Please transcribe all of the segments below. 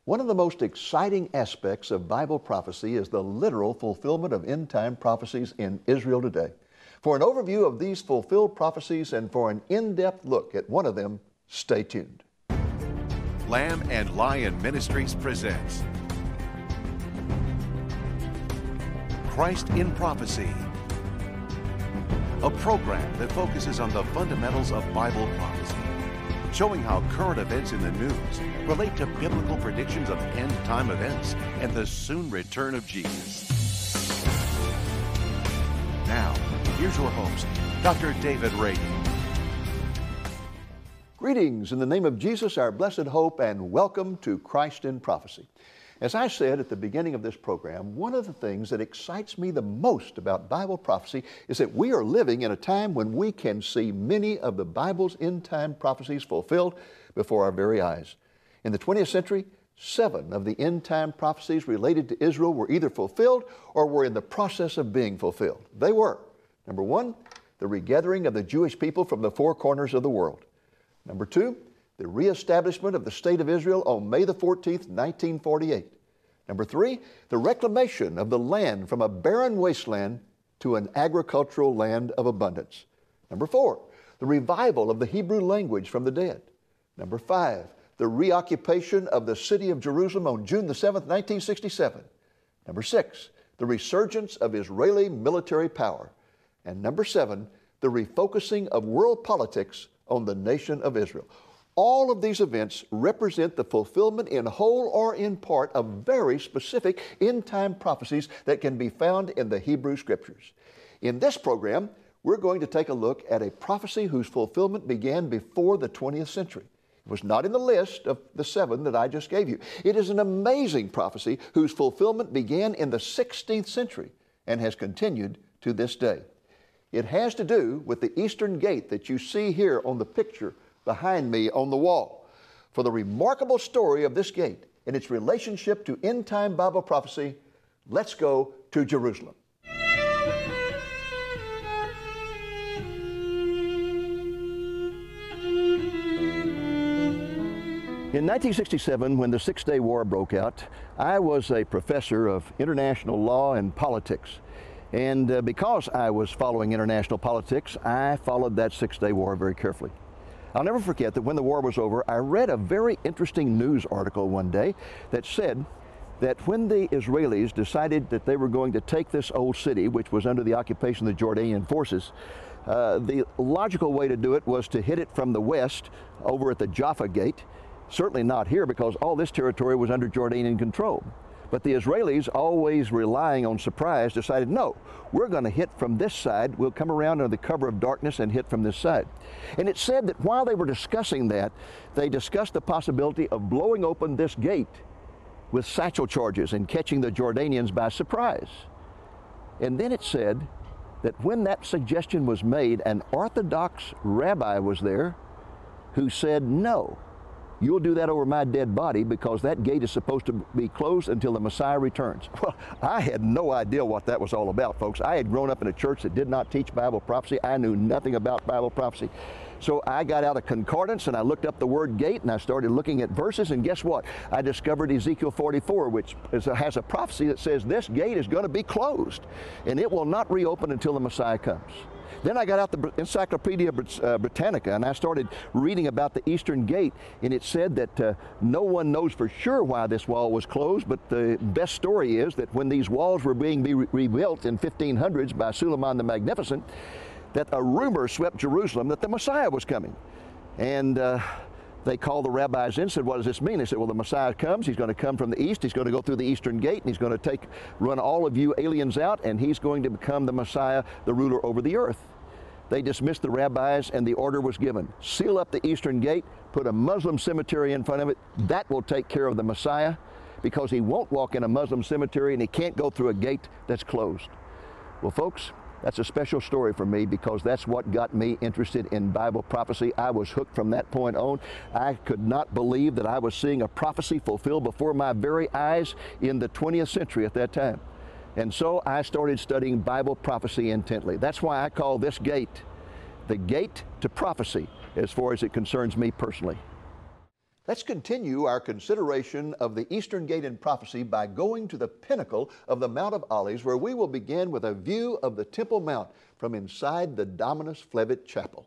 One of the most exciting aspects of Bible prophecy is the literal fulfillment of end-time prophecies in Israel today. For an overview of these fulfilled prophecies and for an in-depth look at one of them, stay tuned. Lamb and Lion Ministries presents Christ in Prophecy, a program that focuses on the fundamentals of Bible prophecy, showing how current events in the news relate to biblical predictions of end-time events and the soon return of Jesus. Now, here's your host, Dr. David Reagan. Greetings in the name of Jesus, our blessed hope, and welcome to Christ in Prophecy. As I said at the beginning of this program, one of the things that excites me the most about Bible prophecy is that we are living in a time when we can see many of the Bible's end-time prophecies fulfilled before our very eyes. In the 20th century, 7 of the end-time prophecies related to Israel were either fulfilled or were in the process of being fulfilled. They were, number 1, the regathering of the Jewish people from the four corners of the world. Number 2, the reestablishment of the State of Israel on May the 14th, 1948. Number 3, the reclamation of the land from a barren wasteland to an agricultural land of abundance. Number 4, the revival of the Hebrew language from the dead. Number 5, the reoccupation of the city of Jerusalem on June the 7th, 1967. Number 6, the resurgence of Israeli military power. And number 7, the refocusing of world politics on the nation of Israel. All of these events represent the fulfillment in whole or in part of very specific end-time prophecies that can be found in the Hebrew Scriptures. In this program, we're going to take a look at a prophecy whose fulfillment began before the 20th century. It was not in the list of the 7 that I just gave you. It is an amazing prophecy whose fulfillment began in the 16th century and has continued to this day. It has to do with the Eastern Gate that you see here on the picture behind me on the wall. For the remarkable story of this gate and its relationship to end-time Bible prophecy, let's go to Jerusalem. In 1967, when the Six-Day War broke out, I was a professor of international law and politics. And because I was following international politics, I followed that Six-Day War very carefully. I'll never forget that when the war was over, I read a very interesting news article one day that said that when the Israelis decided that they were going to take this old city, which was under the occupation of the Jordanian forces, the logical way to do it was to hit it from the west over at the Jaffa Gate. Certainly not here, because all this territory was under Jordanian control. But the Israelis, always relying on surprise, decided, no, we're going to hit from this side. We'll come around under the cover of darkness and hit from this side. And it said that while they were discussing that, they discussed the possibility of blowing open this gate with satchel charges and catching the Jordanians by surprise. And then it said that when that suggestion was made, an Orthodox rabbi was there who said, no, you'll do that over my dead body because that gate is supposed to be closed until the Messiah returns. Well, I had no idea what that was all about, folks. I had grown up in a church that did not teach Bible prophecy. I knew nothing about Bible prophecy. So I got out a concordance and I looked up the word gate and I started looking at verses, and guess what? I discovered Ezekiel 44, which has a prophecy that says this gate is going to be closed and it will not reopen until the Messiah comes. Then I got out the Encyclopedia Britannica and I started reading about the Eastern Gate, and it said that no one knows for sure why this wall was closed, but the best story is that when these walls were being rebuilt in 1500s by Suleiman the Magnificent, that a rumor swept Jerusalem that the Messiah was coming. And they called the rabbis in and said, what does this mean? They said, well, the Messiah comes, he's going to come from the east, he's going to go through the Eastern Gate, and he's going to run all of you aliens out, and he's going to become the Messiah, the ruler over the earth. They dismissed the rabbis and the order was given. Seal up the Eastern Gate, put a Muslim cemetery in front of it. That will take care of the Messiah, because he won't walk in a Muslim cemetery and he can't go through a gate that's closed. Well, folks, that's a special story for me because that's what got me interested in Bible prophecy. I was hooked from that point on. I could not believe that I was seeing a prophecy fulfilled before my very eyes in the 20th century at that time. And so I started studying Bible prophecy intently. That's why I call this gate the gate to prophecy as far as it concerns me personally. Let's continue our consideration of the Eastern Gate in prophecy by going to the pinnacle of the Mount of Olives, where we will begin with a view of the Temple Mount from inside the Dominus Flevit Chapel.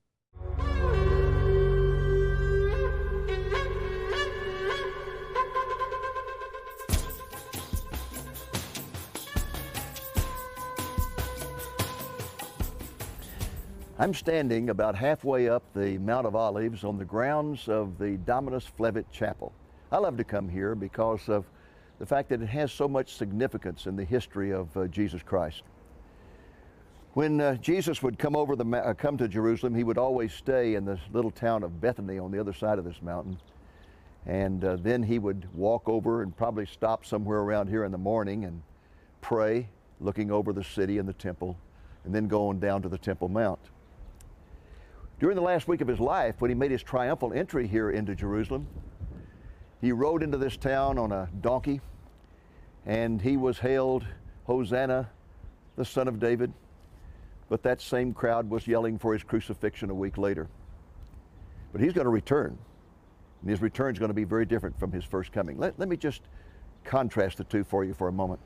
I'm standing about halfway up the Mount of Olives on the grounds of the Dominus Flevit Chapel. I love to come here because of the fact that it has so much significance in the history of Jesus Christ. When Jesus would come to Jerusalem, he would always stay in this little town of Bethany on the other side of this mountain. And then he would walk over and probably stop somewhere around here in the morning and pray, looking over the city and the temple, and then going down to the Temple Mount. During the last week of his life, when he made his triumphal entry here into Jerusalem, he rode into this town on a donkey, and he was hailed, "Hosanna, the Son of David." But that same crowd was yelling for his crucifixion a week later. But he's going to return, and his return is going to be very different from his first coming. Let me just contrast the two for you for a moment.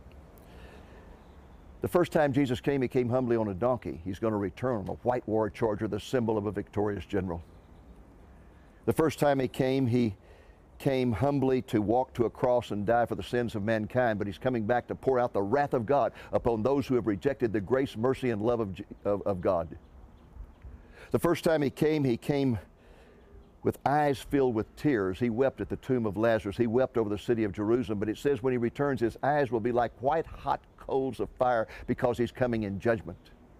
The first time Jesus came, he came humbly on a donkey. He's going to return on a white war charger, the symbol of a victorious general. The first time he came humbly to walk to a cross and die for the sins of mankind, but he's coming back to pour out the wrath of God upon those who have rejected the grace, mercy, and love of God. The first time he came with eyes filled with tears. He wept at the tomb of Lazarus. He wept over the city of Jerusalem. But it says when he returns, his eyes will be like white hot coals of fire because he's coming in judgment.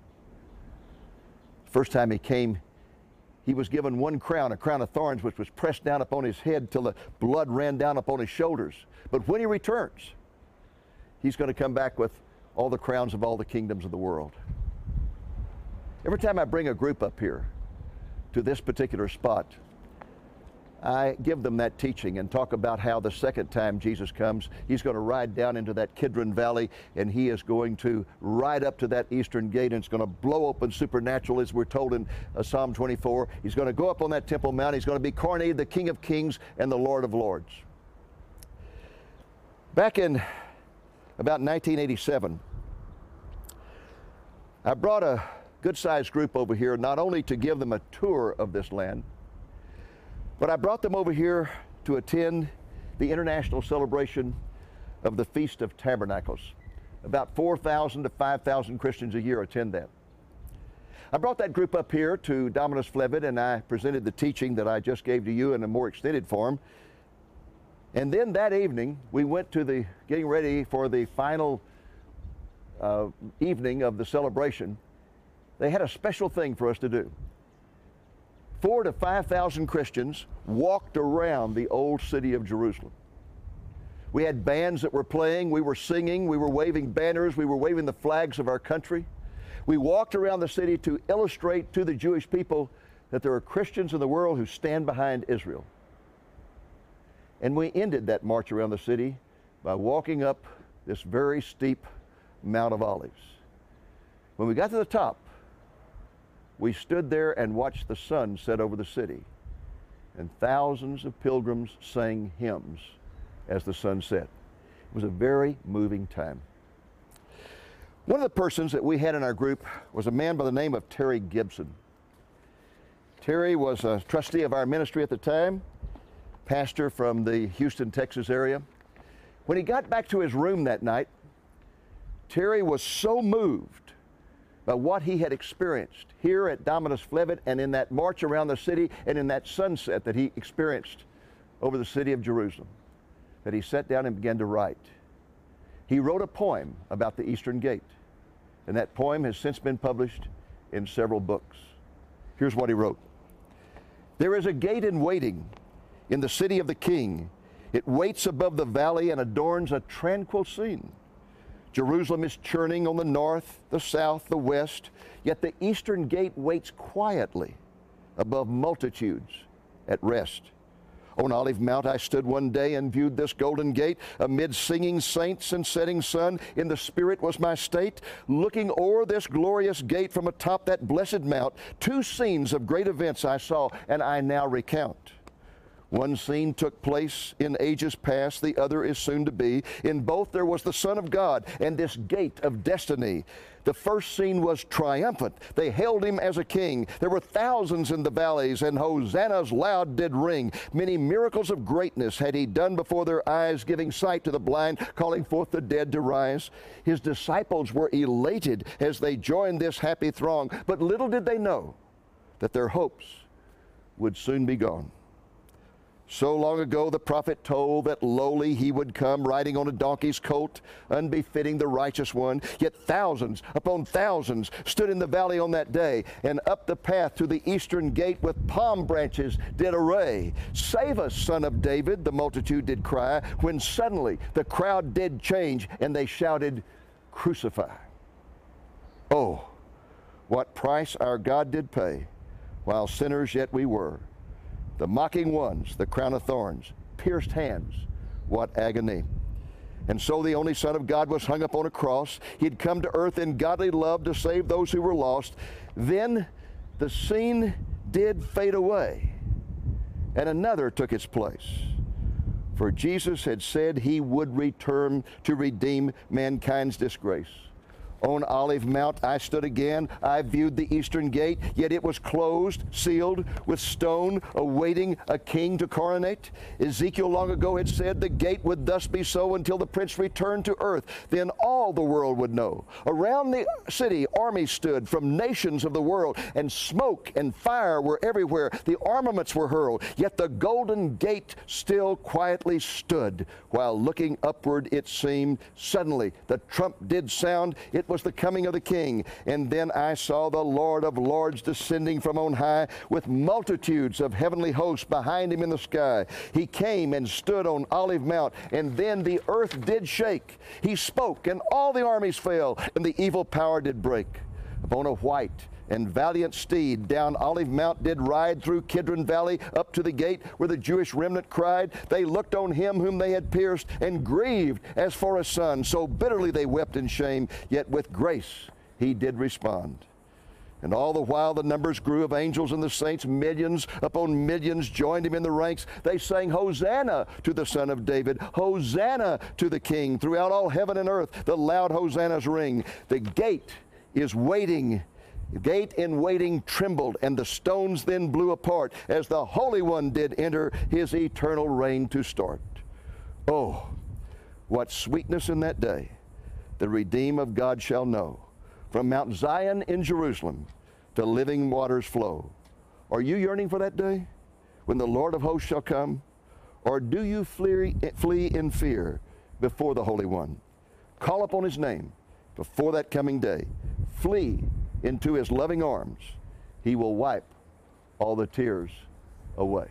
First time he came, he was given one crown, a crown of thorns, which was pressed down upon his head till the blood ran down upon his shoulders. But when he returns, he's going to come back with all the crowns of all the kingdoms of the world. Every time I bring a group up here to this particular spot, I give them that teaching and talk about how the second time Jesus comes, he's going to ride down into that Kidron Valley, and he is going to ride up to that eastern gate, and it's going to blow open supernatural, as we're told in Psalm 24. He's going to go up on that Temple Mount. He's going to be coronated the King of Kings and the Lord of Lords. Back in about 1987, I brought a good-sized group over here, not only to give them a tour of this land, but I brought them over here to attend the international celebration of the Feast of Tabernacles. About 4,000 to 5,000 Christians a year attend that. I brought that group up here to Dominus Flevit, and I presented the teaching that I just gave to you in a more extended form. And then that evening, we went to getting ready for the final evening of the celebration. They had a special thing for us to do. 4,000 to 5,000 Christians walked around the old city of Jerusalem. We had bands that were playing, we were singing, we were waving banners, we were waving the flags of our country. We walked around the city to illustrate to the Jewish people that there are Christians in the world who stand behind Israel. And we ended that march around the city by walking up this very steep Mount of Olives. When we got to the top, we stood there and watched the sun set over the city, and thousands of pilgrims sang hymns as the sun set. It was a very moving time. One of the persons that we had in our group was a man by the name of Terry Gibson. Terry was a trustee of our ministry at the time, pastor from the Houston, Texas area. When he got back to his room that night, Terry was so moved by what he had experienced here at Dominus Flevit and in that march around the city and in that sunset that he experienced over the city of Jerusalem, that he sat down and began to write. He wrote a poem about the Eastern Gate, and that poem has since been published in several books. Here's what he wrote. There is a gate in waiting in the city of the King. It waits above the valley and adorns a tranquil scene. Jerusalem is churning on the north, the south, the west, yet the eastern gate waits quietly above multitudes at rest. On Olive Mount I stood one day and viewed this golden gate. Amid singing saints and setting sun, in the spirit was my state. Looking o'er this glorious gate from atop that blessed mount, two scenes of great events I saw, and I now recount. One scene took place in ages past, the other is soon to be. In both there was the Son of God and this gate of destiny. The first scene was triumphant. They hailed him as a king. There were thousands in the valleys, and hosannas loud did ring. Many miracles of greatness had he done before their eyes, giving sight to the blind, calling forth the dead to rise. His disciples were elated as they joined this happy throng, but little did they know that their hopes would soon be gone. So long ago the prophet told that lowly he would come, riding on a donkey's colt, unbefitting the righteous one. Yet thousands upon thousands stood in the valley on that day, and up the path to the eastern gate with palm branches did array. Save us, Son of David, the multitude did cry, when suddenly the crowd did change, and they shouted, Crucify. Oh, what price our God did pay, while sinners yet we were. The mocking ones, the crown of thorns, pierced hands, what agony. And so the only Son of God was hung up on a cross. He'd come to earth in godly love to save those who were lost. Then the scene did fade away, and another took its place. For Jesus had said he would return to redeem mankind's disgrace. On Olive Mount I stood again. I viewed the eastern gate, yet it was closed, sealed with stone, awaiting a king to coronate. Ezekiel long ago had said the gate would thus be so until the prince returned to earth. Then all the world would know. Around the city armies stood from nations of the world, and smoke and fire were everywhere. The armaments were hurled, yet the golden gate still quietly stood. While looking upward it seemed, suddenly the trump did sound. It was the coming of the King. And then I saw the Lord of Lords descending from on high, with multitudes of heavenly hosts behind him in the sky. He came and stood on Olive Mount, and then the earth did shake. He spoke, and all the armies fell, and the evil power did break. Upon a white and valiant steed down Olive Mount did ride, through Kidron Valley up to the gate where the Jewish remnant cried. They looked on him whom they had pierced, and grieved as for a son. So bitterly they wept in shame, yet with grace he did respond. And all the while the numbers grew of angels and the saints. Millions upon millions joined him in the ranks. They sang, Hosanna to the Son of David. Hosanna to the King. Throughout all heaven and earth the loud hosannas ring. The gate is waiting. The gate in waiting trembled, and the stones then blew apart as the Holy One did enter his eternal reign to start. Oh, what sweetness in that day the redeemed of God shall know. From Mount Zion in Jerusalem the living waters flow. Are you yearning for that day when the Lord of hosts shall come? Or do you flee in fear before the Holy One? Call upon his name before that coming day. Flee into his loving arms. He will wipe all the tears away.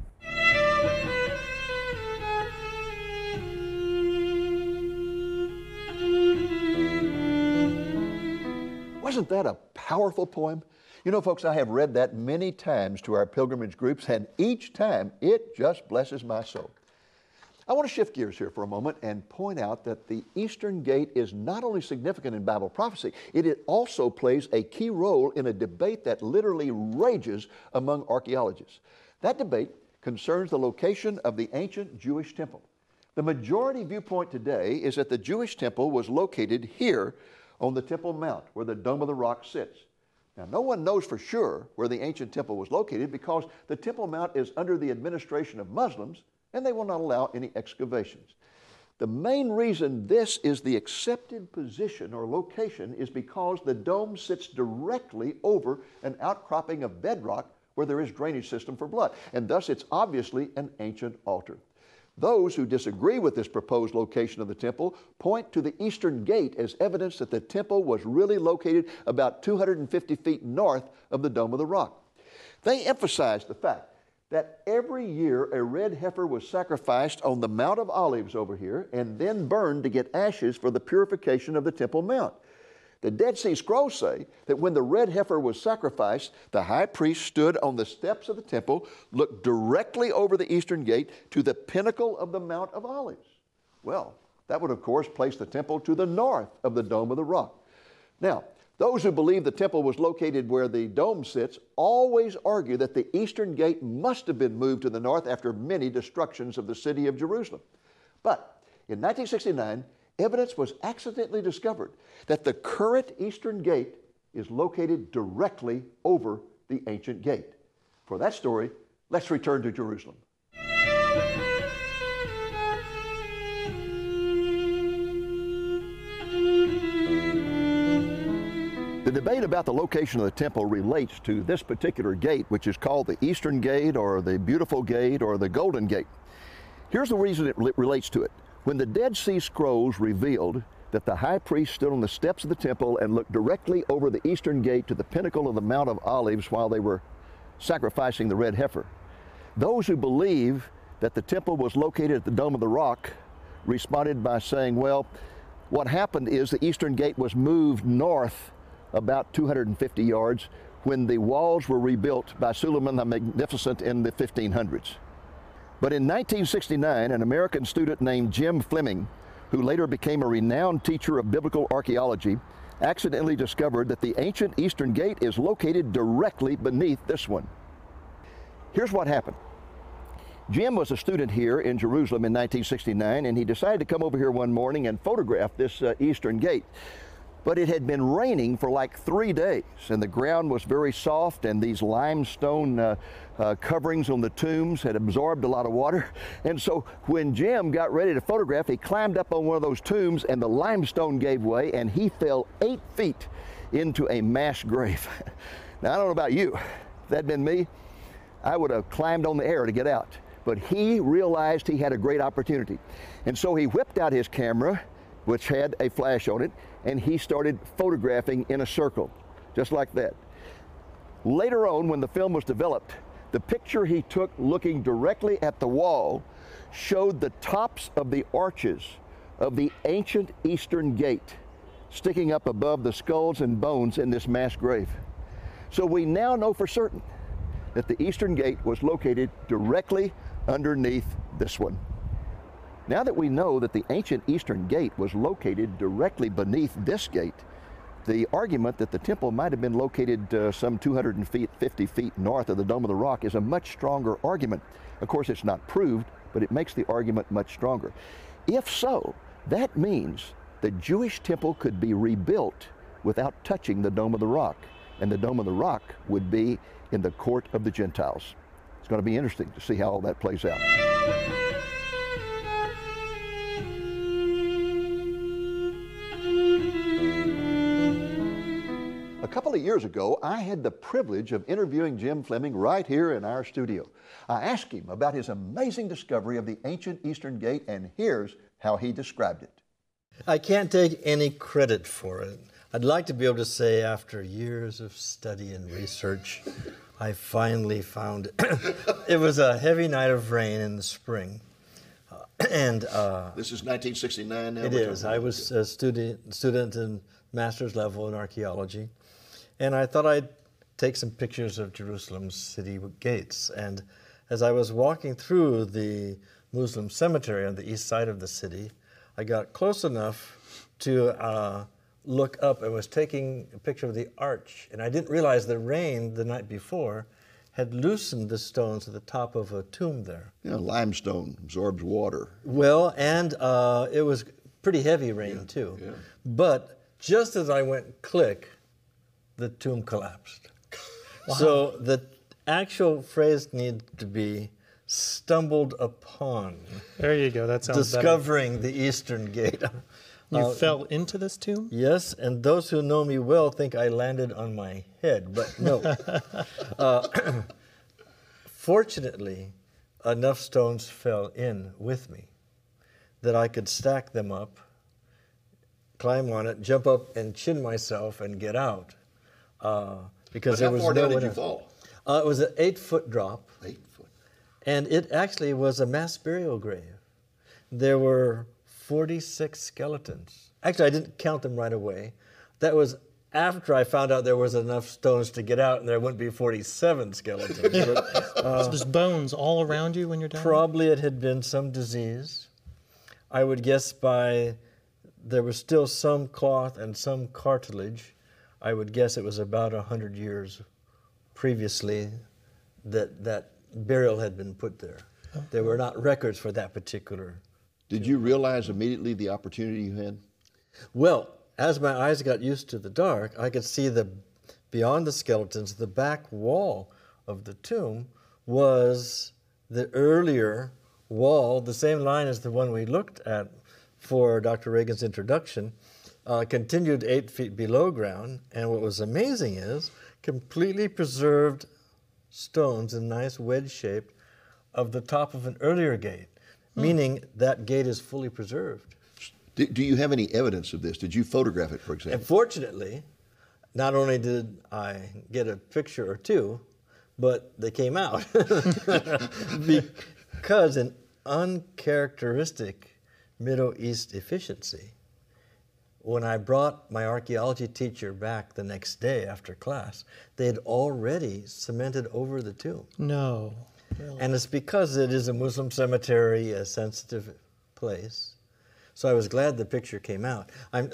Wasn't that a powerful poem? You know, folks, I have read that many times to our pilgrimage groups, and each time it just blesses my soul. I want to shift gears here for a moment and point out that the Eastern Gate is not only significant in Bible prophecy, it also plays a key role in a debate that literally rages among archaeologists. That debate concerns the location of the ancient Jewish temple. The majority viewpoint today is that the Jewish temple was located here on the Temple Mount, where the Dome of the Rock sits. Now, no one knows for sure where the ancient temple was located because the Temple Mount is under the administration of Muslims, and they will not allow any excavations. The main reason this is the accepted position or location is because the dome sits directly over an outcropping of bedrock where there is drainage system for blood, and thus it's obviously an ancient altar. Those who disagree with this proposed location of the temple point to the Eastern Gate as evidence that the temple was really located about 250 feet north of the Dome of the Rock. They emphasize the fact that every year a red heifer was sacrificed on the Mount of Olives over here and then burned to get ashes for the purification of the Temple Mount. The Dead Sea Scrolls say that when the red heifer was sacrificed, the high priest stood on the steps of the temple, looked directly over the Eastern Gate to the pinnacle of the Mount of Olives. Well, that would of course place the temple to the north of the Dome of the Rock. Now, Those who believe the temple was located where the dome sits always argue that the eastern gate must have been moved to the north after many destructions of the city of Jerusalem. But in 1969, evidence was accidentally discovered that the current eastern gate is located directly over the ancient gate. For that story, let's return to Jerusalem. The debate about the location of the temple relates to this particular gate, which is called the Eastern Gate or the Beautiful Gate or the Golden Gate. Here's the reason it relates to it. When the Dead Sea Scrolls revealed that the high priest stood on the steps of the temple and looked directly over the Eastern Gate to the pinnacle of the Mount of Olives while they were sacrificing the red heifer, those who believe that the temple was located at the Dome of the Rock responded by saying, well, what happened is the Eastern Gate was moved north about 250 yards when the walls were rebuilt by Suleiman the Magnificent in the 1500s. But in 1969, an American student named Jim Fleming, who later became a renowned teacher of biblical archaeology, accidentally discovered that the ancient Eastern Gate is located directly beneath this one. Here's what happened. Jim was a student here in Jerusalem in 1969, and he decided to come over here one morning and photograph this Eastern Gate. But it had been raining for like 3 days, and the ground was very soft, and these limestone coverings on the tombs had absorbed a lot of water. And so when Jim got ready to photograph, he climbed up on one of those tombs, and the limestone gave way, and he fell 8 feet into a mass grave. Now, I don't know about you. If that had been me, I would have climbed on the air to get out. But he realized he had a great opportunity. And so he whipped out his camera, which had a flash on it, and he started photographing in a circle, just like that. Later on, when the film was developed, the picture he took looking directly at the wall showed the tops of the arches of the ancient Eastern Gate sticking up above the skulls and bones in this mass grave. So we now know for certain that the Eastern Gate was located directly underneath this one. Now that we know that the ancient Eastern Gate was located directly beneath this gate, the argument that the temple might have been located some 250 feet north of the Dome of the Rock is a much stronger argument. Of course, it's not proved, but it makes the argument much stronger. If so, that means the Jewish temple could be rebuilt without touching the Dome of the Rock, and the Dome of the Rock would be in the court of the Gentiles. It's going to be interesting to see how all that plays out. A couple of years ago, I had the privilege of interviewing Jim Fleming right here in our studio. I asked him about his amazing discovery of the ancient Eastern Gate, and here's how he described it. I can't take any credit for it. I'd like to be able to say after years of study and research, I finally found it. It was a heavy night of rain in the spring. This is 1969 now? It is. I was a student in master's level in archaeology. And I thought I'd take some pictures of Jerusalem's city gates. And as I was walking through the Muslim cemetery on the east side of the city, I got close enough to look up and was taking a picture of the arch. And I didn't realize the rain the night before had loosened the stones at the top of a tomb there. Yeah, limestone absorbs water. Well, and it was pretty heavy rain too. Yeah. But just as I went click, the tomb collapsed. Wow. So the actual phrase needs to be stumbled upon. There you go, that sounds discovering better. The Eastern Gate. You fell into this tomb? Yes, and those who know me well think I landed on my head, but no. Fortunately, enough stones fell in with me that I could stack them up, climb on it, jump up and chin myself and get out. Because there was how far down did you fall? It was an 8-foot drop. 8 foot. And it actually was a mass burial grave. There were 46 skeletons. Actually, I didn't count them right away. That was after I found out there was enough stones to get out and there wouldn't be 47 skeletons. But, so there's bones all around you when you're down? Probably it had been some disease. I would guess there was still some cloth and some cartilage. I would guess it was about 100 years previously that burial had been put there. There were not records for that particular. Did you realize immediately the opportunity you had? Well, as my eyes got used to the dark, I could see beyond the skeletons, the back wall of the tomb was the earlier wall, the same line as the one we looked at for Dr. Reagan's introduction, continued 8 feet below ground. And what was amazing is completely preserved stones in nice wedge shape of the top of an earlier gate, meaning that gate is fully preserved. Do you have any evidence of this? Did you photograph it, for example? And fortunately, not only did I get a picture or two, but they came out. Because an uncharacteristic Middle East efficiency, when I brought my archaeology teacher back the next day after class, they had already cemented over the tomb. No. Really? And it's because it is a Muslim cemetery, a sensitive place. So I was glad the picture came out.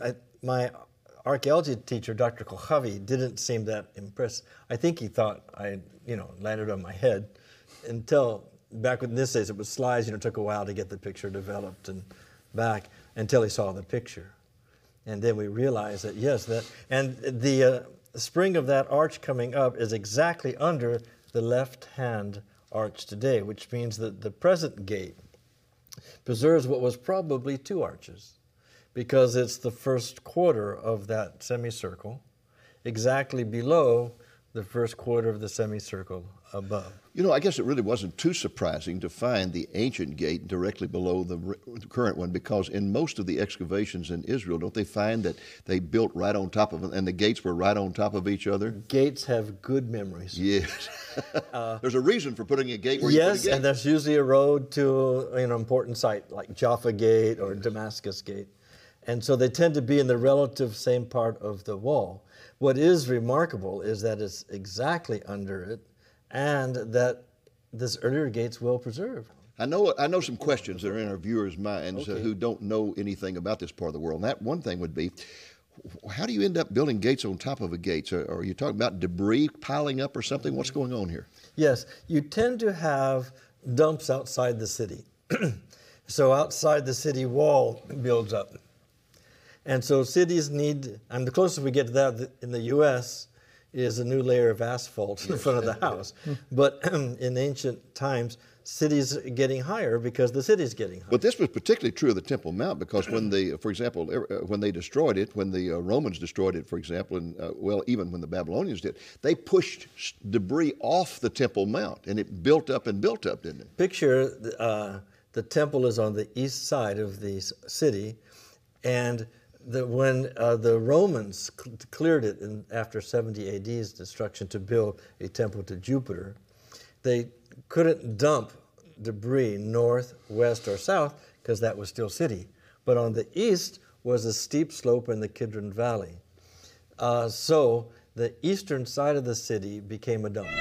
My archaeology teacher, Dr. Kochavi, didn't seem that impressed. I think he thought I, landed on my head until back in this days it was slides. It took a while to get the picture developed and back until he saw the picture. And then we realized that, yes, and the spring of that arch coming up is exactly under the left-hand arch today, which means that the present gate preserves what was probably 2 arches, because it's the first quarter of that semicircle, exactly below the first quarter of the semicircle above. I guess it really wasn't too surprising to find the ancient gate directly below the current one, because in most of the excavations in Israel, don't they find that they built right on top of it, and the gates were right on top of each other? Gates have good memories. Yes. There's a reason for putting a gate where you put a gate. Yes, and there's usually a road to an important site like Jaffa Gate or Damascus Gate. And so they tend to be in the relative same part of the wall. What is remarkable is that it's exactly under it, and that this earlier gate's well preserved. I know some questions that are in our viewers' minds who don't know anything about this part of the world. And that one thing would be, how do you end up building gates on top of a gate? So are you talking about debris piling up or something? What's going on here? Yes, you tend to have dumps outside the city. So outside the city wall builds up. And so cities need, and the closest we get to that in the U.S. is a new layer of asphalt in front of the house. But in ancient times, cities are getting higher because the city's getting higher. But this was particularly true of the Temple Mount, because when for example, when they destroyed it, when the Romans destroyed it, for example, and even when the Babylonians did, they pushed debris off the Temple Mount, and it built up and built up, didn't it? Picture the temple is on the east side of the city, and when the Romans cleared it after 70 AD's destruction to build a temple to Jupiter, they couldn't dump debris north, west, or south because that was still city. But on the east was a steep slope in the Kidron Valley. So the eastern side of the city became a dump.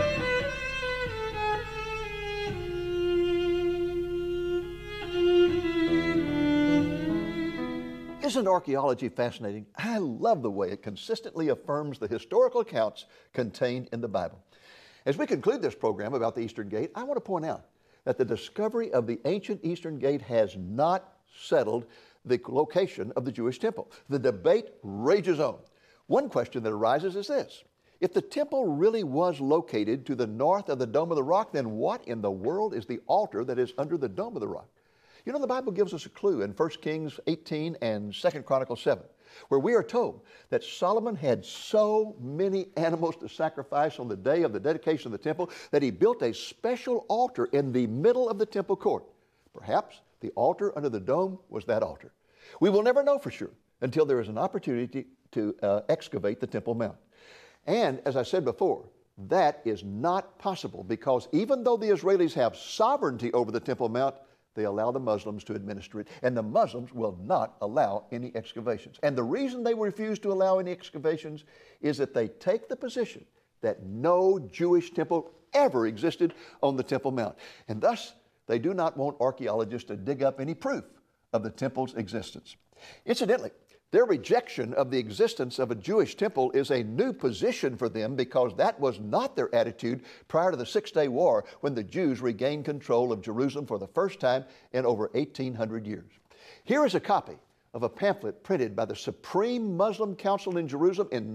Isn't archaeology fascinating? I love the way it consistently affirms the historical accounts contained in the Bible. As we conclude this program about the Eastern Gate, I want to point out that the discovery of the ancient Eastern Gate has not settled the location of the Jewish temple. The debate rages on. One question that arises is this: if the temple really was located to the north of the Dome of the Rock, then what in the world is the altar that is under the Dome of the Rock? You know, the Bible gives us a clue in 1 Kings 18 and 2 Chronicles 7, where we are told that Solomon had so many animals to sacrifice on the day of the dedication of the temple that he built a special altar in the middle of the temple court. Perhaps the altar under the dome was that altar. We will never know for sure until there is an opportunity to excavate the Temple Mount. And as I said before, that is not possible, because even though the Israelis have sovereignty over the Temple Mount, they allow the Muslims to administer it, and the Muslims will not allow any excavations. And the reason they refuse to allow any excavations is that they take the position that no Jewish temple ever existed on the Temple Mount. And thus, they do not want archaeologists to dig up any proof of the temple's existence. Incidentally, Their rejection of the existence of a Jewish temple is a new position for them because that was not their attitude prior to the Six-Day War when the Jews regained control of Jerusalem for the first time in over 1,800 years. Here is a copy of a pamphlet printed by the Supreme Muslim Council in Jerusalem in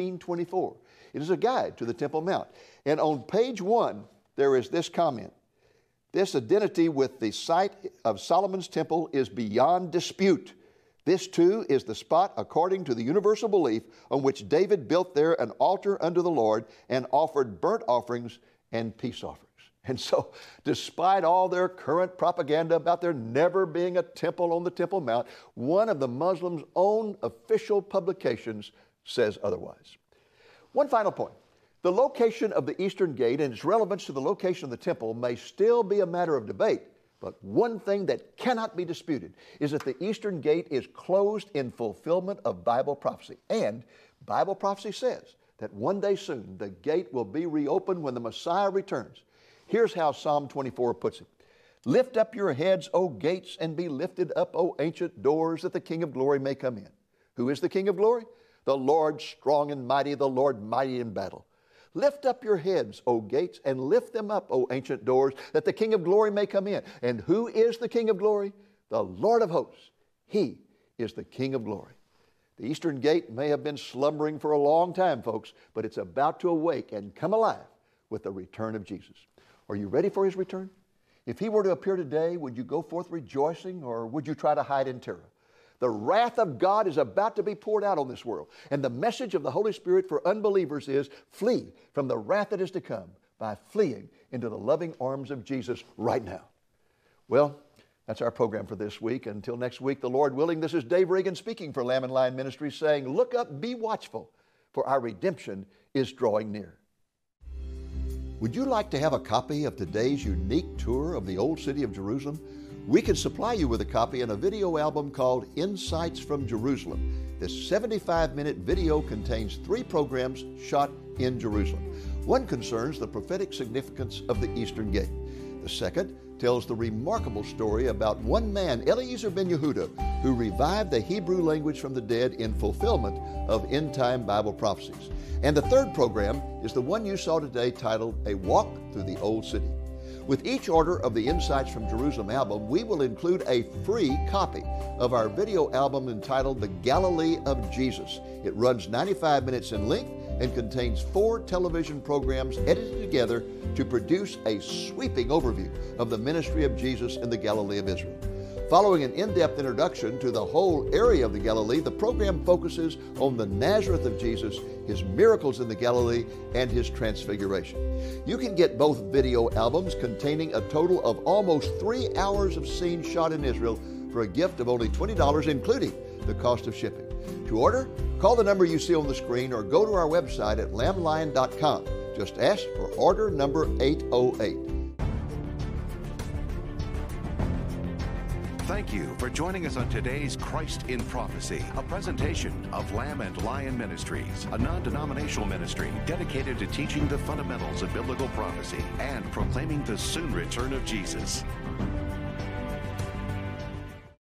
1924. It is a guide to the Temple Mount. And on page 1, there is this comment: "This identity with the site of Solomon's temple is beyond dispute. This too is the spot, according to the universal belief, on which David built there an altar unto the Lord and offered burnt offerings and peace offerings." And so, despite all their current propaganda about there never being a temple on the Temple Mount, one of the Muslims' own official publications says otherwise. One final point. The location of the Eastern Gate and its relevance to the location of the temple may still be a matter of debate, but one thing that cannot be disputed is that the Eastern Gate is closed in fulfillment of Bible prophecy. And Bible prophecy says that one day soon the gate will be reopened when the Messiah returns. Here's how Psalm 24 puts it: "Lift up your heads, O gates, and be lifted up, O ancient doors, that the King of glory may come in." Who is the King of glory? The Lord strong and mighty, the Lord mighty in battle. "Lift up your heads, O gates, and lift them up, O ancient doors, that the King of glory may come in." And who is the King of glory? The Lord of hosts. He is the King of glory. The Eastern Gate may have been slumbering for a long time, folks, but it's about to awake and come alive with the return of Jesus. Are you ready for his return? If he were to appear today, would you go forth rejoicing, or would you try to hide in terror? The wrath of God is about to be poured out on this world. And the message of the Holy Spirit for unbelievers is flee from the wrath that is to come by fleeing into the loving arms of Jesus right now. Well, that's our program for this week. Until next week, the Lord willing, this is Dave Reagan speaking for Lamb and Lion Ministries, saying, "Look up, be watchful, for our redemption is drawing near." Would you like to have a copy of today's unique tour of the Old City of Jerusalem? We can supply you with a copy and a video album called Insights from Jerusalem. This 75-minute video contains 3 programs shot in Jerusalem. One concerns the prophetic significance of the Eastern Gate. The second tells the remarkable story about one man, Eliezer ben Yehuda, who revived the Hebrew language from the dead in fulfillment of end-time Bible prophecies. And the third program is the one you saw today, titled A Walk Through the Old City. With each order of the Insights from Jerusalem album, we will include a free copy of our video album entitled The Galilee of Jesus. It runs 95 minutes in length and contains 4 television programs edited together to produce a sweeping overview of the ministry of Jesus in the Galilee of Israel. Following an in-depth introduction to the whole area of the Galilee, the program focuses on the Nazareth of Jesus, his miracles in the Galilee, and his transfiguration. You can get both video albums containing a total of almost 3 hours of scenes shot in Israel for a gift of only $20, including the cost of shipping. To order, call the number you see on the screen or go to our website at lamblion.com. Just ask for order number 808. Thank you for joining us on today's Christ in Prophecy, a presentation of Lamb and Lion Ministries, a non-denominational ministry dedicated to teaching the fundamentals of biblical prophecy and proclaiming the soon return of Jesus.